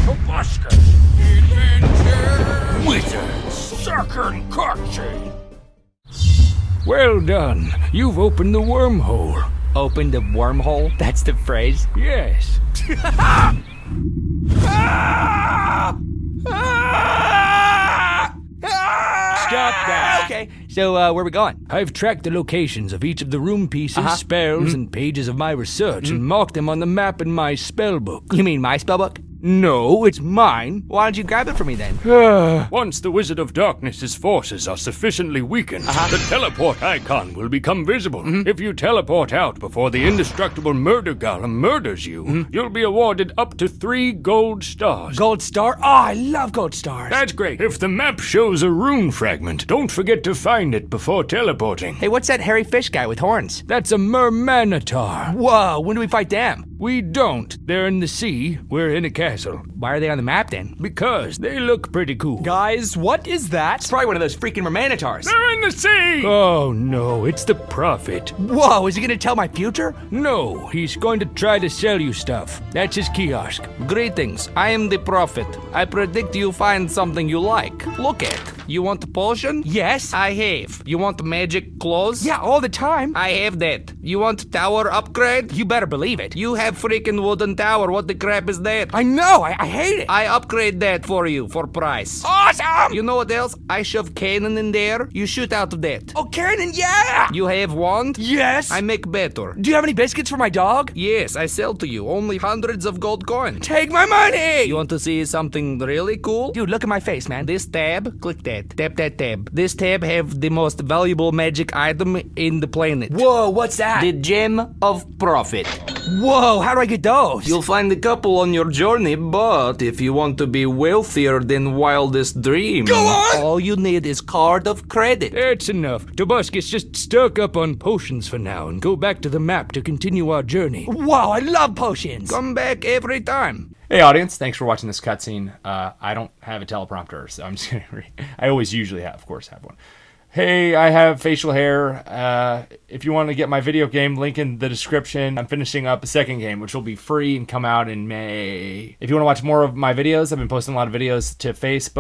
Tobuscus! Adventure! Wizards! Second cutscene! Well done. You've opened the wormhole. Opened a wormhole? That's the phrase? Yes. Stop that. Okay, so where we going? I've tracked the locations of each of the room pieces, spells, and pages of my research and marked them on the map in my spellbook. You mean my spellbook? No, it's mine. Why don't you grab it for me then? Once the Wizard of Darkness's forces are sufficiently weakened, the teleport icon will become visible. If you teleport out before the indestructible murder golem murders you, you'll be awarded up to 3 gold stars. Gold star? Oh, I love gold stars. That's great. If the map shows a rune fragment, don't forget to find it before teleporting. Hey, what's that hairy fish guy with horns? That's a mermanitar. Whoa, when do we fight them? We don't. They're in the sea. We're in a castle. Why are they on the map then? Because they look pretty cool. Guys, what is that? It's probably one of those freaking mermanitars. They're in the sea! Oh no, it's the Prophet. Whoa, is he gonna tell my future? No, he's going to try to sell you stuff. That's his kiosk. Greetings, I am the Prophet. I predict you find something you like. Look at. You want a potion? Yes. I have. You want magic clothes? Yeah, all the time. I have that. You want tower upgrade? You better believe it. You have freaking wooden tower. What the crap is that? I know, I hate it. I upgrade that for you for price. Awesome! You know what else? I shove cannon in there. You shoot out of that. Oh, cannon, yeah! You have wand? Yes. I make better. Do you have any biscuits for my dog? Yes, I sell to you. Only hundreds of gold coins. Take my money! You want to see something really cool? Dude, look at my face, man. This tab, click that. Tap that tab. This tab have the most valuable magic item in the planet. Whoa, what's that? The Gem of Profit. Whoa, how do I get those? You'll find a couple on your journey, but if you want to be wealthier than wildest dream, go on! all you need is card of credit. That's enough. Tobuscus, just stock up on potions for now and go back to the map to continue our journey. Whoa, I love potions. Come back every time. Hey audience, thanks for watching this cutscene. I don't have a teleprompter, so I'm just gonna I always usually have one. Hey, I have facial hair. If you want to get my video game, link in the description. I'm finishing up a second game, which will be free and come out in May. If you want to watch more of my videos, I've been posting a lot of videos to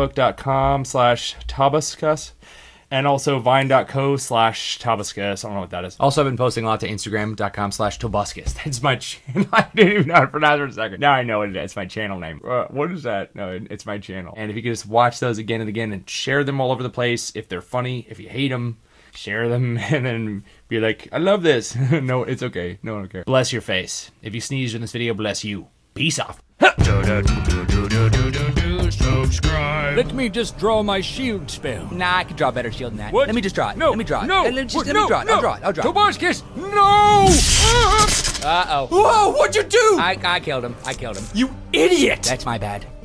facebook.com/Tobuscus. And also vine.co/Tobuscus. I don't know what that is. Also, I've been posting a lot to Instagram.com/Tobuscus. That's my channel. I didn't even know how to pronounce it for a second. Now I know it is. It's my channel name. What is that? No, it's my channel. And if you could just watch those again and again and share them all over the place. If they're funny, if you hate them, share them and then be like, I love this. No, it's okay. No one will care. Bless your face. If you sneeze in this video, bless you. Peace off. Subscribe. Let me just draw my shield spell. Nah, I can draw a better shield than that. What? Let me just draw it. No, let me draw it. no, Let me draw it. no. I'll draw it. Tobuscus, no! Uh-oh. Whoa, what'd you do? I killed him. You idiot! That's my bad.